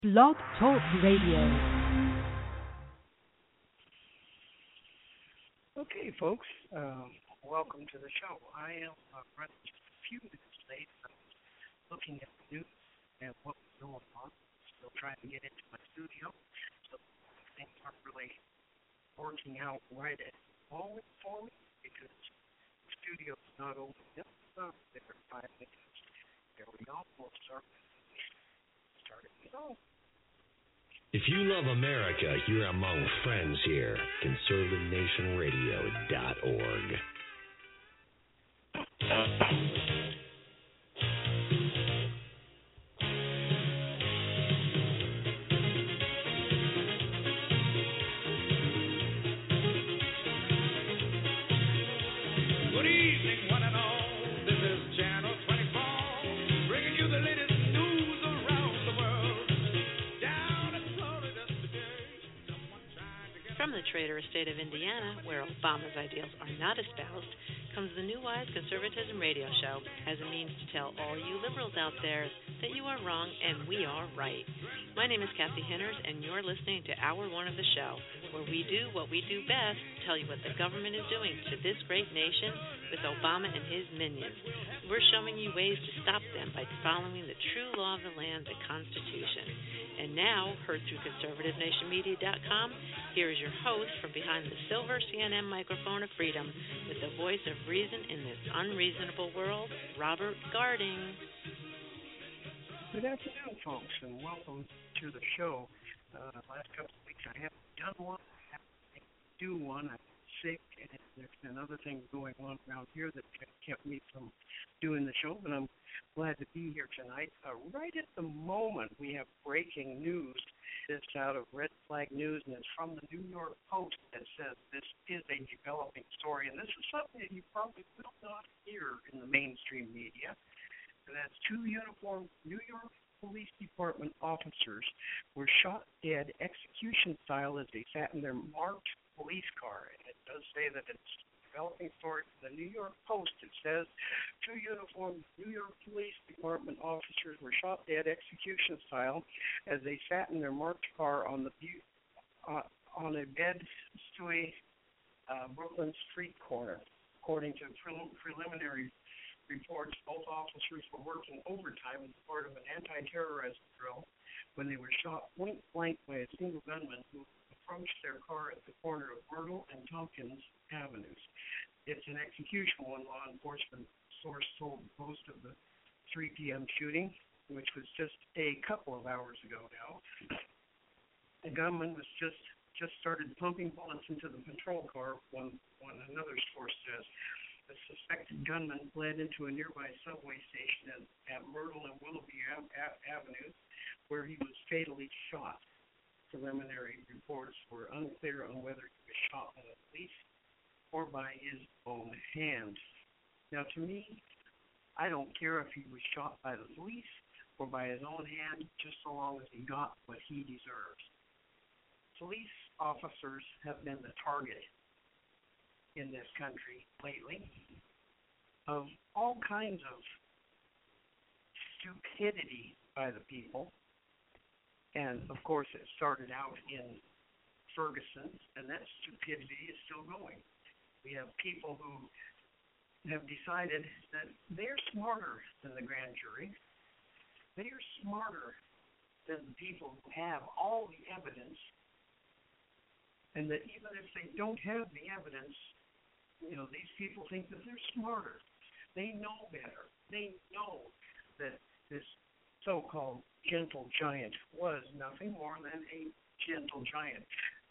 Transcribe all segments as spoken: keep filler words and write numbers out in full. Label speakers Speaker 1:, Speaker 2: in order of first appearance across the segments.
Speaker 1: Blog Talk Radio.
Speaker 2: Okay, folks, um, welcome to the show. I am uh, running just a few minutes late. I'm looking at the news and what's going on. Still trying to get into my studio, so things aren't really working out right at the moment for me because the studio's not open yet. So there are five minutes. There we go. We'll start. Start it. So.
Speaker 3: If you love America, you're among friends here. conservative nation radio dot org.
Speaker 4: Good evening, one and all. This is Channel twenty-four, bringing you the latest news around the world. Down in Florida today, someone trying to get...
Speaker 5: From the traitorous state of Indiana, where Obama's ideals are not espoused, comes the New Wise Conservatism Radio Show as a means to tell all you liberals out there that you are wrong and we are right. My name is Kathy Henners, and you're listening to Hour One of the show, where we do what we do best, tell you what the government is doing to this great nation with Obama and his minions. We're showing you ways to stop them by following the true law of the land, the Constitution. And now, heard through conservative nation media dot com, here is your host from behind the silver C N N microphone of freedom with the voice of reason in this unreasonable world, Robert Garding.
Speaker 2: Good afternoon, folks, and welcome to the show. Uh, the last couple of weeks I haven't done one. I haven't do one. I'm sick, and there's been other things going on around here that kept me from doing the show, but I'm glad to be here tonight. Uh, right at the moment, we have breaking news. It's out of Red Flag News, and it's from the New York Post that says this is a developing story, and this is something that you probably will not hear in the mainstream media. And that's two uniformed New York Police Department officers were shot dead execution style as they sat in their marked police car. And it does say that it's a developing story from the New York Post. It says two uniformed New York Police Department officers were shot dead execution style as they sat in their marked car on the uh, on a Bed-Stuy uh, Brooklyn street corner. According to prelim- preliminary reports, both officers were working overtime as part of an anti-terrorism drill when they were shot point blank by a single gunman who approached their car at the corner of Myrtle and Tompkins Avenues. It's an execution, one law enforcement source told the Post of the three p.m. shooting, which was just a couple of hours ago now. The gunman was just just started pumping bullets into the patrol car, one, one another source says. The suspected gunman fled into a nearby subway station at, at Myrtle and Willoughby Ave- Avenues, where he was fatally shot. Preliminary reports were unclear on whether he was shot by the police or by his own hand. Now, to me, I don't care if he was shot by the police or by his own hand, just so long as he got what he deserves. Police officers have been the target in this country lately of all kinds of stupidity by the people. And, of course, it started out in Ferguson, and that stupidity is still going. We have people who have decided that they're smarter than the grand jury. They are smarter than the people who have all the evidence, and that even if they don't have the evidence, you know, these people think that they're smarter. They know better. They know that this so-called gentle giant was nothing more than a gentle giant.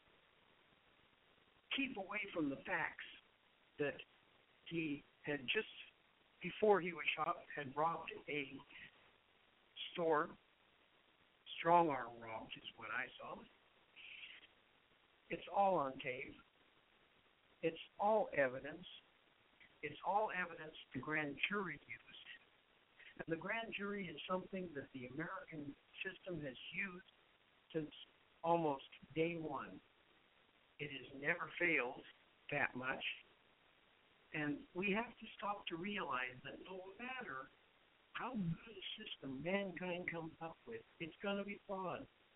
Speaker 2: Keep away from the facts that he had just, before he was shot, had robbed a store. Strong-arm robbed is what I saw. It's all on tape. It's all evidence. It's all evidence the grand jury used. And the grand jury is something that the American system has used since almost day one. It has never failed that much. And we have to stop to realize that no matter how good a system mankind comes up with, it's going to be flawed.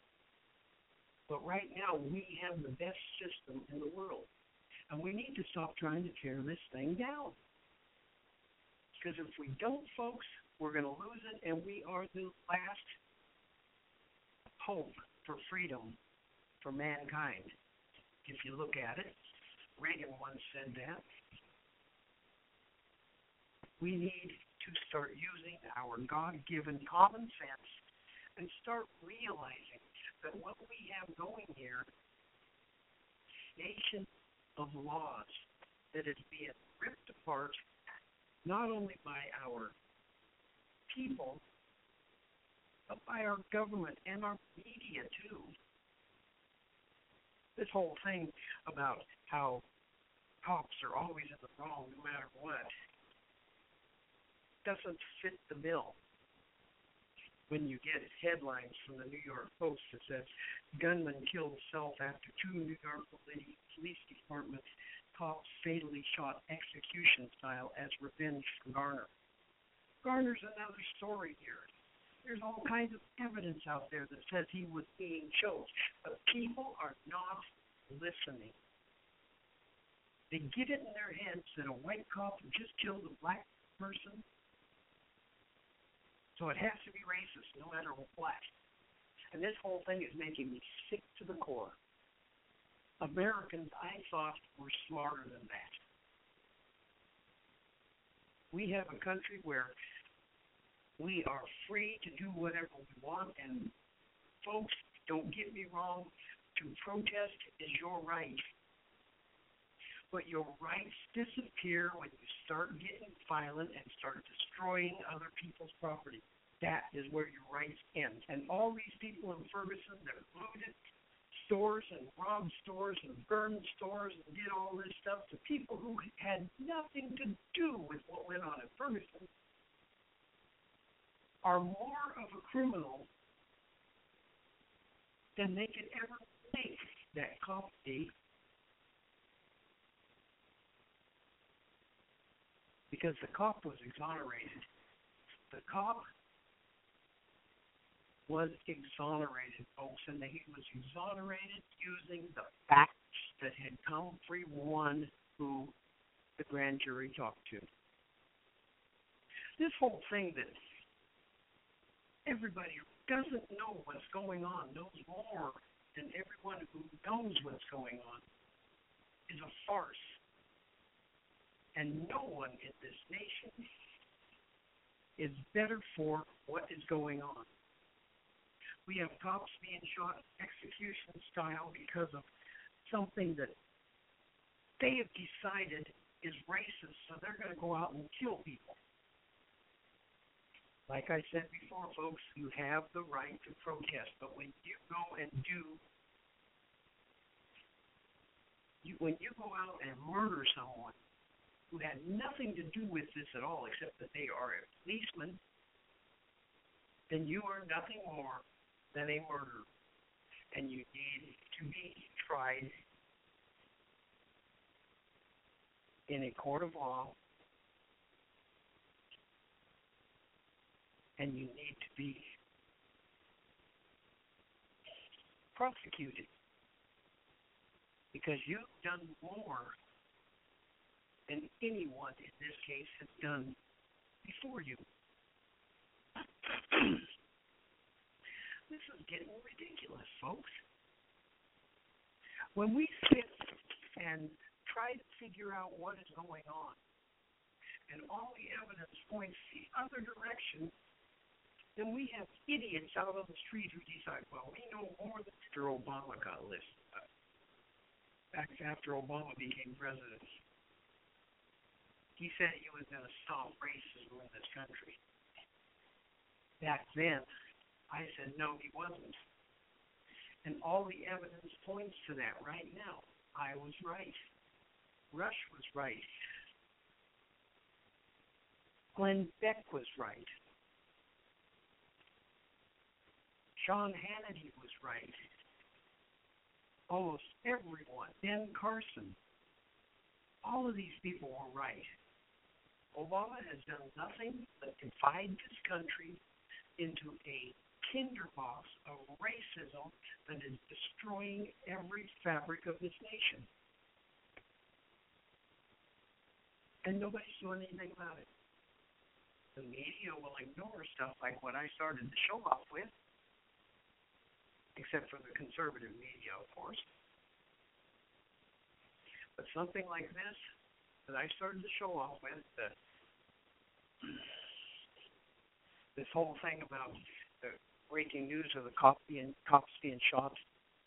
Speaker 2: But right now, we have the best system in the world. And we need to stop trying to tear this thing down. Because if we don't, folks, we're going to lose it, and we are the last hope for freedom for mankind. If you look at it, Reagan once said that. We need to start using our God-given common sense and start realizing that what we have going here, nation of laws that is being ripped apart not only by our people, but by our government and our media too. This whole thing about how cops are always in the wrong no matter what doesn't fit the bill. When you get headlines from the New York Post that says, gunman killed self after two New York Police Department cops fatally shot execution style as revenge for Garner. Garner's another story here. There's all kinds of evidence out there that says he was being choked, but people are not listening. They get it in their heads that a white cop just killed a black person, so it has to be racist no matter what. And this whole thing is making me sick to the core. Americans, I thought, were smarter than that. We have a country where we are free to do whatever we want, and folks, don't get me wrong, to protest is your right. But your rights disappear when you start getting violent and start destroying other people's property. That is where your rights end. And all these people in Ferguson that looted stores and robbed stores and burned stores and did all this stuff to people who had nothing to do with what went on in Ferguson are more of a criminal than they could ever think that cop be. Because the cop was exonerated. The cop was exonerated, folks, and he was exonerated using the facts that had come from one who the grand jury talked to. This whole thing that everybody who doesn't know what's going on knows more than everyone who knows what's going on is a farce. And no one in this nation is better for what is going on. We have cops being shot execution style because of something that they have decided is racist, so they're going to go out and kill people. Like I said before, folks, you have the right to protest, but when you go and do, you, when you go out and murder someone who had nothing to do with this at all except that they are a policeman, then you are nothing more than a murderer, and you need to be tried in a court of law, and you need to be prosecuted because you've done more than anyone in this case has done before you. This is getting ridiculous, folks. When we sit and try to figure out what is going on, and all the evidence points the other direction, then we have idiots out on the street who decide, well, we know more than after Obama got elected. Back after Obama became president, he said he was going to stop racism in this country. Back then, I said, no, he wasn't. And all the evidence points to that right now. I was right. Rush was right. Glenn Beck was right. Sean Hannity was right. Almost everyone. Ben Carson. All of these people were right. Obama has done nothing but divide this country into a tinderbox of racism that is destroying every fabric of this nation. And nobody's doing anything about it. The media will ignore stuff like what I started the show off with, except for the conservative media, of course. But something like this that I started the show off with, the, this whole thing about the breaking news of the cops being, cops being shot.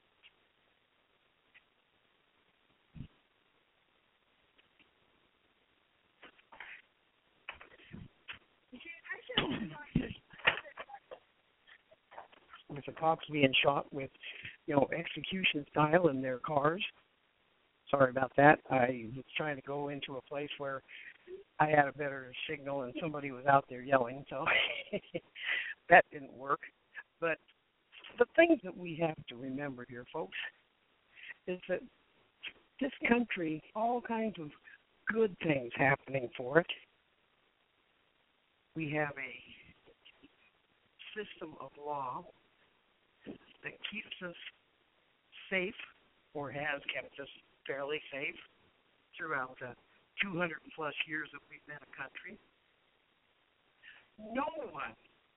Speaker 2: With the cops being shot with, you know, execution style in their cars. Sorry about that. I was trying to go into a place where I had a better signal and somebody was out there yelling, so that didn't work. But the things that we have to remember here, folks, is that this country, all kinds of good things happening for it. We have a system of law that keeps us safe, or has kept us fairly safe throughout the two hundred plus years that we've been a country. No one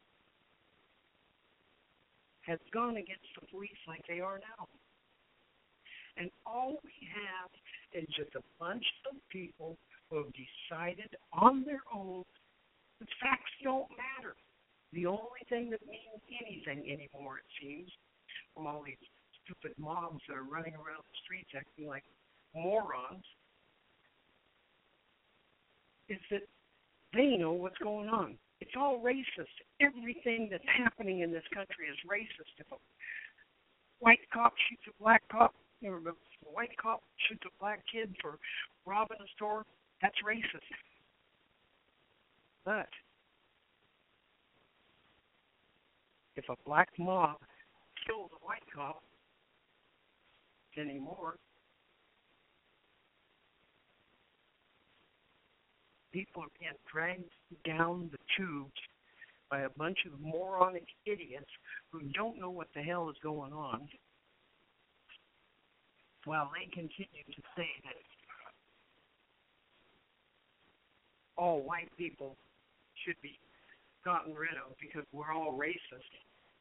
Speaker 2: has gone against the police like they are now. And all we have is just a bunch of people who have decided on their own that facts don't matter. The only thing that means anything anymore, it seems, from all these stupid mobs that are running around the streets acting like morons, is that they know what's going on. It's all racist. Everything that's happening in this country is racist. If a white cop shoots a black cop, or if a white cop shoots a black kid for robbing a store, that's racist. But if a black mob kills a white cop anymore, people are being dragged down the tubes by a bunch of moronic idiots who don't know what the hell is going on, while they continue to say that all white people should be gotten rid of because we're all racist.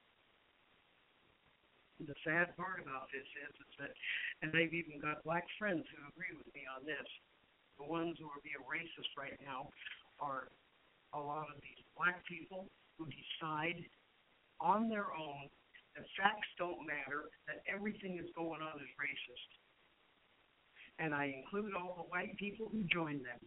Speaker 2: The sad part about this is, is that, and they've even got black friends who agree with me on this, the ones who are being racist right now are a lot of these black people who decide on their own that facts don't matter, that everything that's going on is racist. And I include all the white people who join them.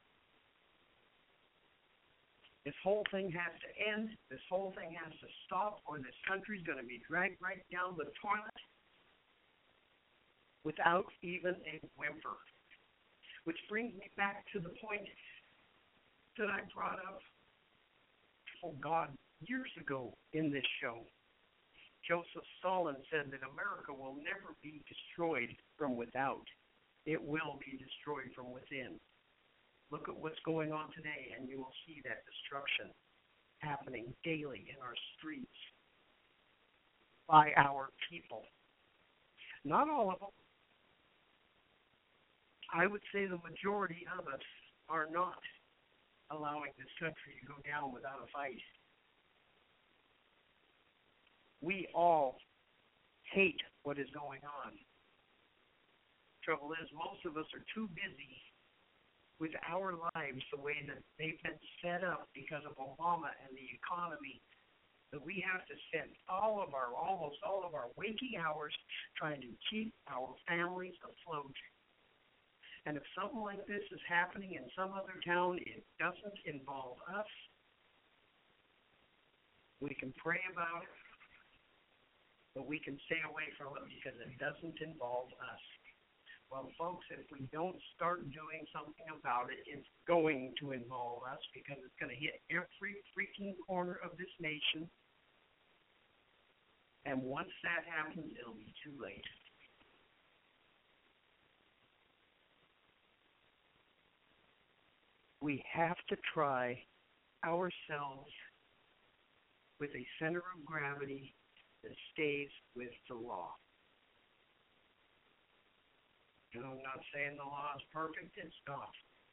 Speaker 2: This whole thing has to end. This whole thing has to stop, or this country's going to be dragged right down the toilet without even a whimper. Which brings me back to the point that I brought up, oh God, years ago in this show. Joseph Stalin said that America will never be destroyed from without. It will be destroyed from within. Look at what's going on today, and you will see that destruction happening daily in our streets by our people. Not all of them. I would say the majority of us are not allowing this country to go down without a fight. We all hate what is going on. Trouble is, most of us are too busy with our lives the way that they've been set up because of Obama and the economy, that we have to spend all of our, almost all of our waking hours trying to keep our families afloat. And if something like this is happening in some other town, it doesn't involve us. We can pray about it, but we can stay away from it because it doesn't involve us. Well, folks, if we don't start doing something about it, it's going to involve us because it's going to hit every freaking corner of this nation. And once that happens, it'll be too late. We have to try ourselves with a center of gravity that stays with the law. And I'm not saying the law is perfect, it's not.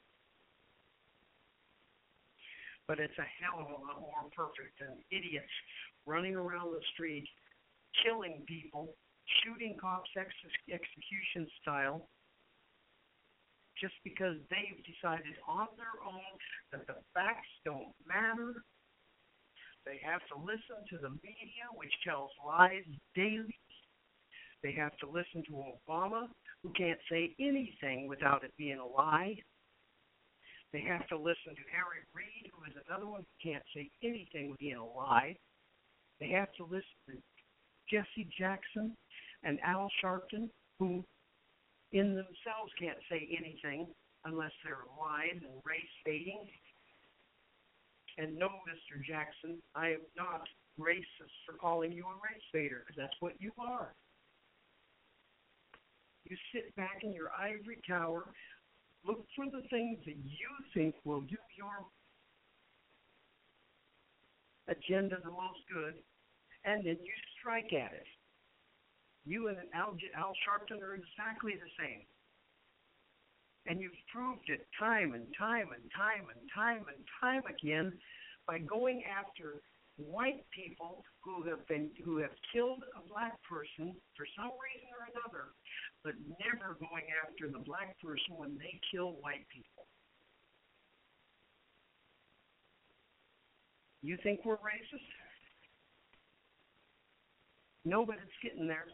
Speaker 2: But it's a hell of a lot more perfect than idiots running around the street, killing people, shooting cops ex- execution style, just because they've decided on their own that the facts don't matter. They have to listen to the media, which tells lies daily. They have to listen to Obama, who can't say anything without it being a lie. They have to listen to Harry Reid, who is another one who can't say anything without being a lie. They have to listen to Jesse Jackson and Al Sharpton, who in themselves can't say anything unless they're lies and race baiting. And no, Mister Jackson, I am not racist for calling you a race baiter, because that's what you are. You sit back in your ivory tower, look for the things that you think will do your agenda the most good, and then you strike at it. You and Al, Al Sharpton are exactly the same. And you've proved it time and time and time and time and time again by going after white people who have been who have killed a black person for some reason or another, but never going after the black person when they kill white people. You think we're racist? No, but it's getting there.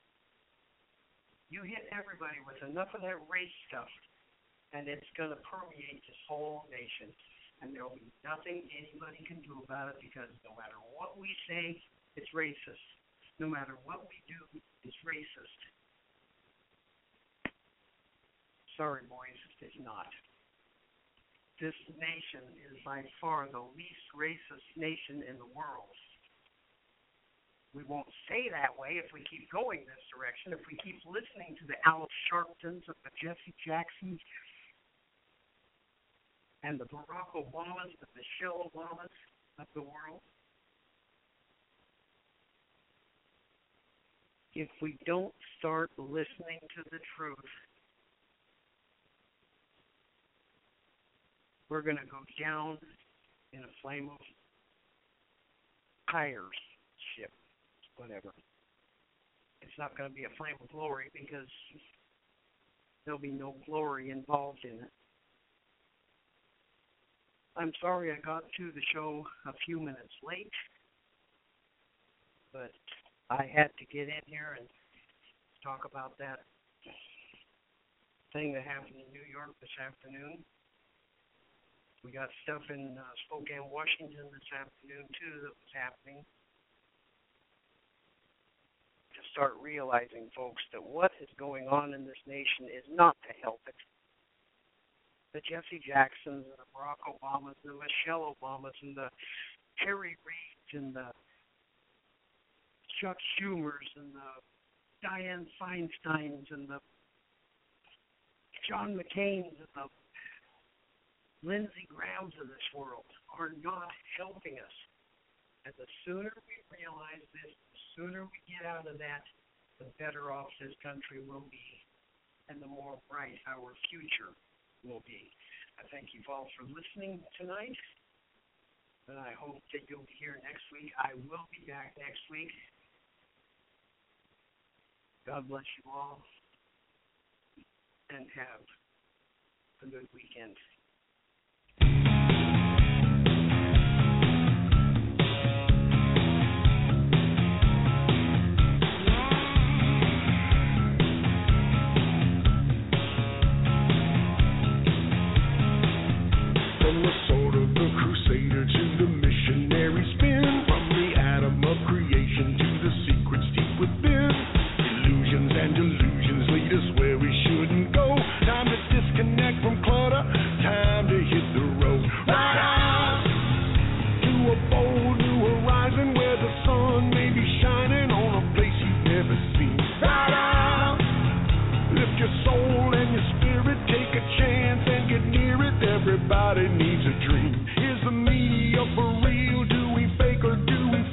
Speaker 2: You hit everybody with enough of that race stuff, and it's going to permeate this whole nation. And there will be nothing anybody can do about it, because no matter what we say, it's racist. No matter what we do, it's racist. Sorry, boys, it's not. This nation is by far the least racist nation in the world. We won't say that way if we keep going this direction, if we keep listening to the Al Sharptons and the Jesse Jacksons and the Barack Obamas, the Michelle Obamas of the world. If we don't start listening to the truth, we're going to go down in a flame of fires, ship, whatever. It's not going to be a flame of glory, because there'll be no glory involved in it. I'm sorry I got to the show a few minutes late, but I had to get in here and talk about that thing that happened in New York this afternoon. We got stuff in uh, Spokane, Washington this afternoon, too, that was happening. To start realizing, folks, that what is going on in this nation is not to help it. The Jesse Jacksons and the Barack Obamas and the Michelle Obamas and the Harry Reids and the Chuck Schumers and the Dianne Feinsteins and the John McCains and the Lindsey Grahams of this world are not helping us. And the sooner we realize this, the sooner we get out of that, the better off this country will be, and the more bright our future will be. I thank you all for listening tonight, and I hope that you'll be here next week. I will be back next week. God bless you all, and have a good weekend.
Speaker 6: Everybody needs a dream. Is the media for real? Do we fake or do we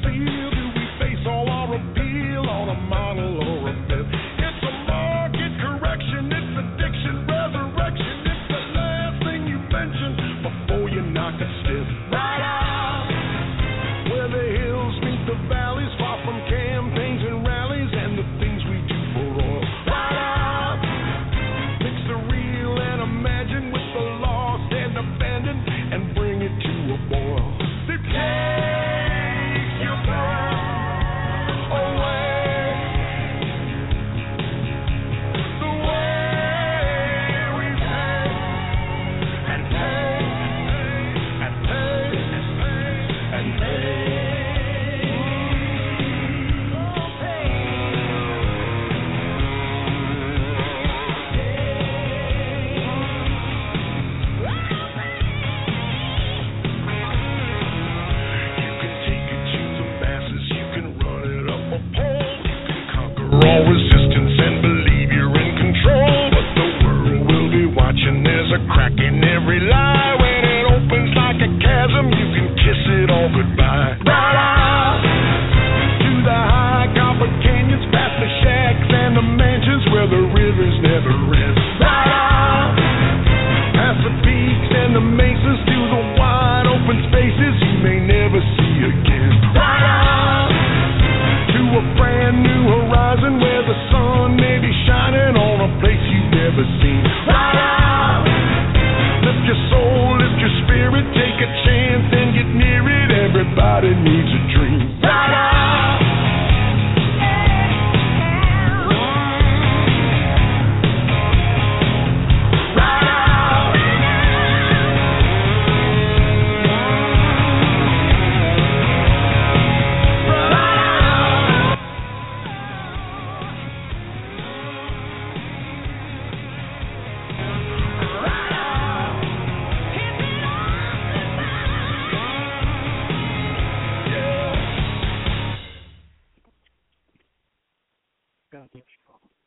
Speaker 4: every lie. When it opens like a chasm, you can kiss it all goodbye. Right out to the high copper canyons, past the shacks and the mansions where the rivers never rest. Right out past the peaks and the mesas to the wide open spaces you may never see again. Right out to a brand new horizon where the sun may be shining on a place you've never seen. Right out, lift your soul, lift your spirit, take a chance and get near it. Everybody needs a dream. Right out.
Speaker 2: God bless you all.